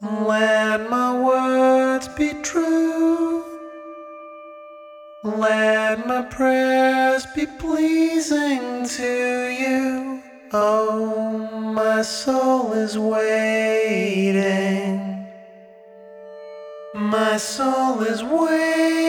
Let my words be true. Let my prayers be pleasing to you. Oh, my soul is waiting. My soul is waiting.